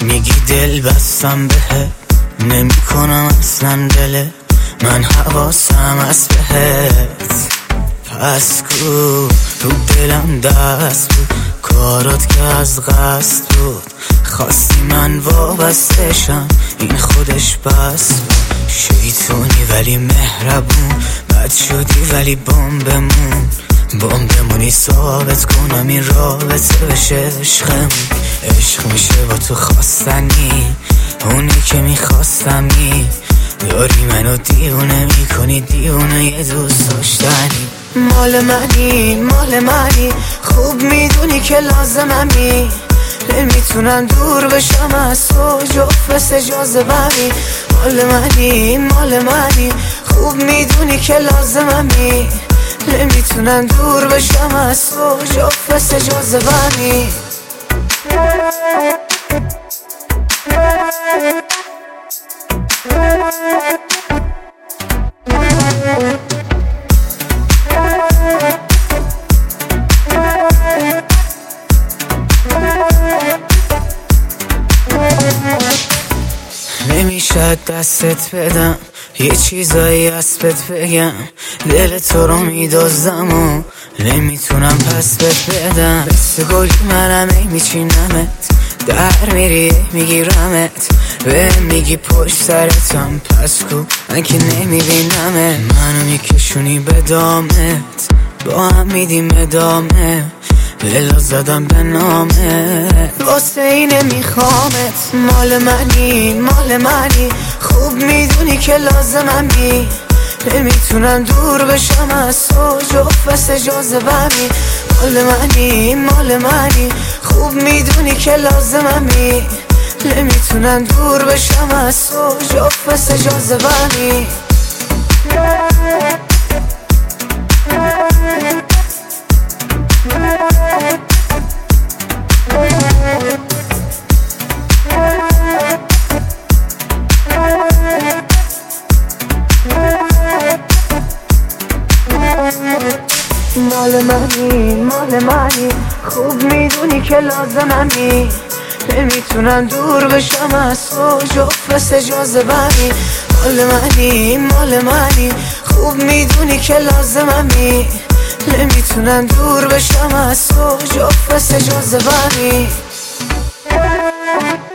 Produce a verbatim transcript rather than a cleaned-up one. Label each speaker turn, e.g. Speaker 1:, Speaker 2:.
Speaker 1: میگی دل بستم بهت، نمی کنم اصلا دل من حواسم از بهت. پس کو رو دلم دست بود، کارات که از قصد بود، خواستی من وابسته شم، این خودش بس بود. شیطونی ولی مهربون، بد شدی ولی بمبمون، بمبمونی ثابت کنم این رابطه بشه عشقمون. عشق میشه با تو خواستنی، اونی که میخواستمی، داری منو دیونه میکنی، دیونه یه دوست داشتنی. مال منی مال منی، خوب میدونی که لازممی، نمیتونم دور بشم از تو، جفت اجازه بمی. مال منی مال منی، خوب میدونی که لازممی، نمیتونم دور بشم از تو، جفت اجازه بمی. نمیشه دستت بدم، یه چیزایی از بهت بگم، دل تو رو میدازم و نمیتونم پس بهت بدم. بس گل منم ای میچینمت، در میری میگیرمت، به میگی پشت سرتم، پس کو من که نمیبینمت. منو میکشونی به دامت، با هم میدیم ادامه، بلا زدم به نامه، واسه اینه میخوامت. مال منی مال منی، خوب میدونی که لازممی، نمیتونم دور بشم از تو، جفت اجازه بمی. مال منی مال منی، خوب میدونی که لازممی، نمیتونم دور بشم از تو، جفت اجازه بمی. مال منی مال منی، خوب میدونی که لازممی، نمیتونم دور بشم از تو، جفت اجازه بمی. مال منی مال منی، خوب میدونی که لازممی، نمیتونم دور بشم از تو، جفت اجازه بمی.